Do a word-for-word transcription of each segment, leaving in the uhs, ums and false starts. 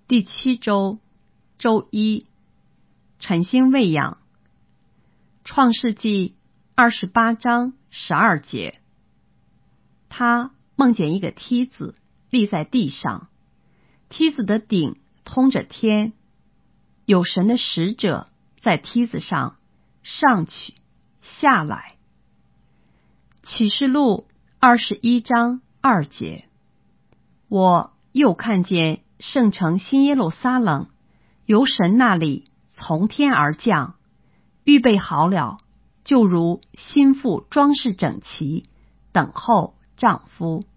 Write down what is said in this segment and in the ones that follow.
第七周，周一，晨星喂养。创世纪二十八章十二节，他梦见一个梯子立在地上，梯子的顶通着天，有神的使者在梯子上上去下来。启示录二十一章二节，我又看见圣城新耶路撒冷由神那里从天而降，预备好了，就如新妇装饰整齐，等候丈夫。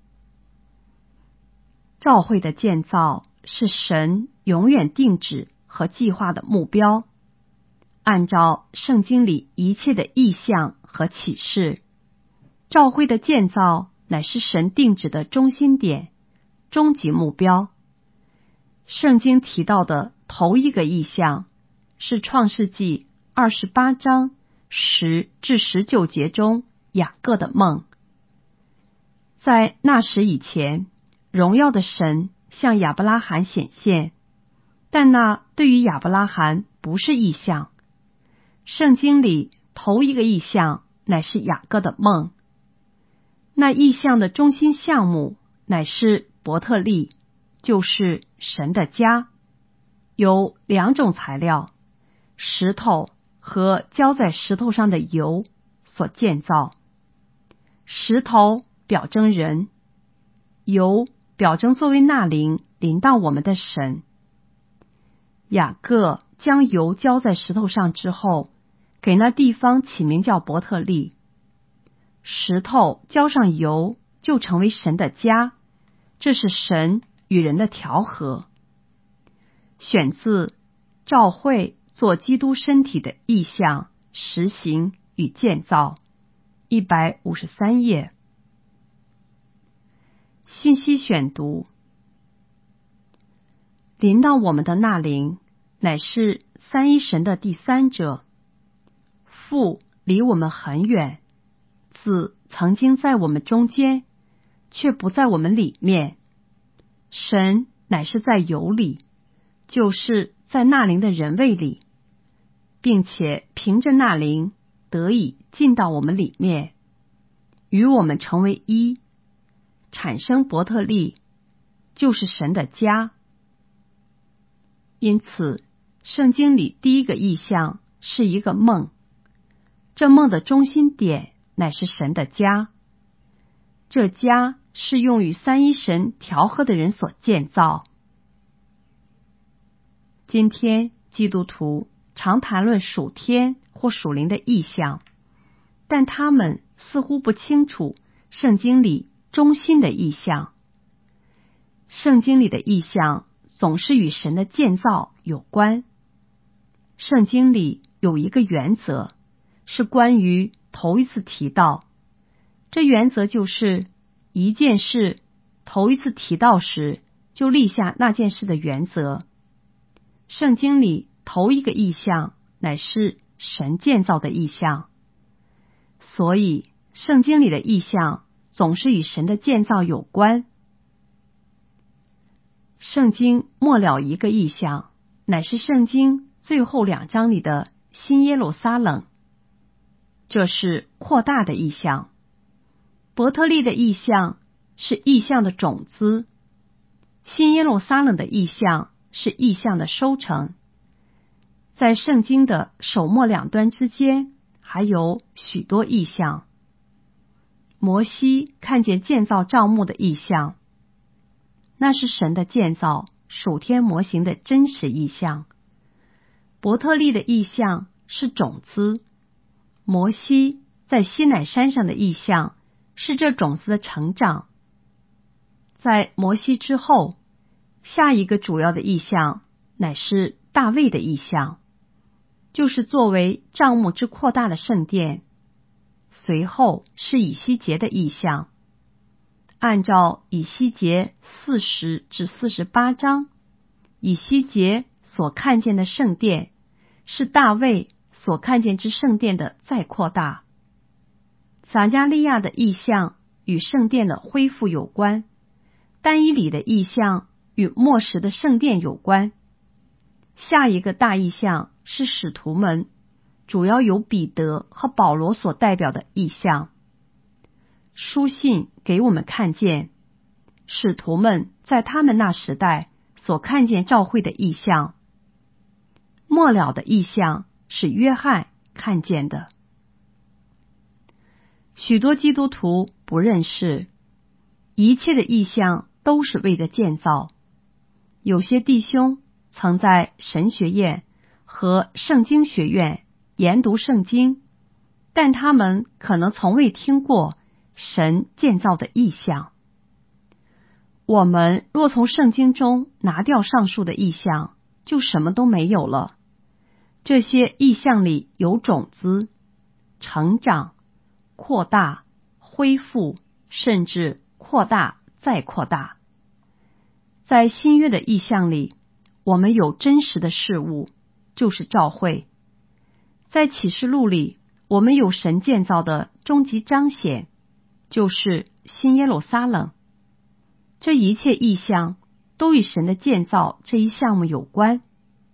教会的建造是神永远定旨和计划的目标，按照圣经里一切的意象和启示，教会的建造乃是神定旨的中心点、终极目标。圣经提到的头一个意象是创世纪二十八章十至十九节中雅各的梦。在那时以前，荣耀的神向亚伯拉罕显现，但那对于亚伯拉罕不是意象。圣经里头一个意象乃是雅各的梦，那意象的中心项目乃是伯特利，就是神的家，由两种材料，石头和浇在石头上的油所建造。石头表征人，油表征作为纳灵临到我们的神。雅各将油浇在石头上之后，给那地方起名叫伯特利。石头浇上油就成为神的家，这是神与人的调和。选自教会做基督身体的意象、实行与建造，一百五十三页。信息选读：临到我们的那灵乃是三一神的第三者，父离我们很远，子曾经在我们中间，却不在我们里面。神乃是在有里，就是在那灵的人位里，并且凭着那灵得以进到我们里面，与我们成为一，产生伯特利，就是神的家。因此圣经里第一个意象是一个梦，这梦的中心点乃是神的家，这家是用与三一神调和的人所建造。今天基督徒常谈论属天或属灵的意象，但他们似乎不清楚圣经里中心的意象。圣经里的意象总是与神的建造有关。圣经里有一个原则，是关于头一次提到，这原则就是一件事头一次提到时，就立下那件事的原则。圣经里头一个意象乃是神建造的意象，所以圣经里的意象总是与神的建造有关。圣经末了一个意象，乃是圣经最后两章里的新耶路撒冷，这是扩大的意象。伯特利的意象是意象的种子，新耶路撒冷的意象是意象的收成。在圣经的首末两端之间还有许多意象。摩西看见建造帐幕的意象，那是神的建造属天模型的真实意象。伯特利的意象是种子，摩西在西乃山上的意象是这种子的成长。在摩西之后，下一个主要的意象乃是大卫的意象，就是作为帐幕之扩大的圣殿。随后是以西结的意象。按照以西结四十至四十八章，以西结所看见的圣殿是大卫所看见之圣殿的再扩大。撒迦利亚的意象与圣殿的恢复有关，但以理的意象与与末时的圣殿有关。下一个大意象是使徒们，主要由彼得和保罗所代表的意象。书信给我们看见使徒们在他们那时代所看见教会的意象。末了的意象是约翰看见的。许多基督徒不认识，一切的意象都是为着建造。有些弟兄曾在神学院和圣经学院研读圣经，但他们可能从未听过神建造的意象。我们若从圣经中拿掉上述的意象，就什么都没有了。这些意象里有种子、成长、扩大、恢复，甚至扩大再扩大。在新约的意象里，我们有真实的事物，就是教会。在启示录里，我们有神建造的终极彰显，就是新耶路撒冷。这一切意象都与神的建造这一项目有关。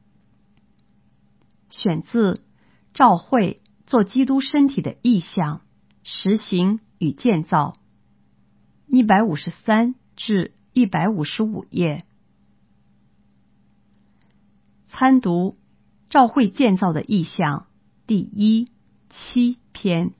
选自《召会做基督身体的意象、实行与建造》一百五十三至一百五十五页。参读《召会建造的意象》第一七篇。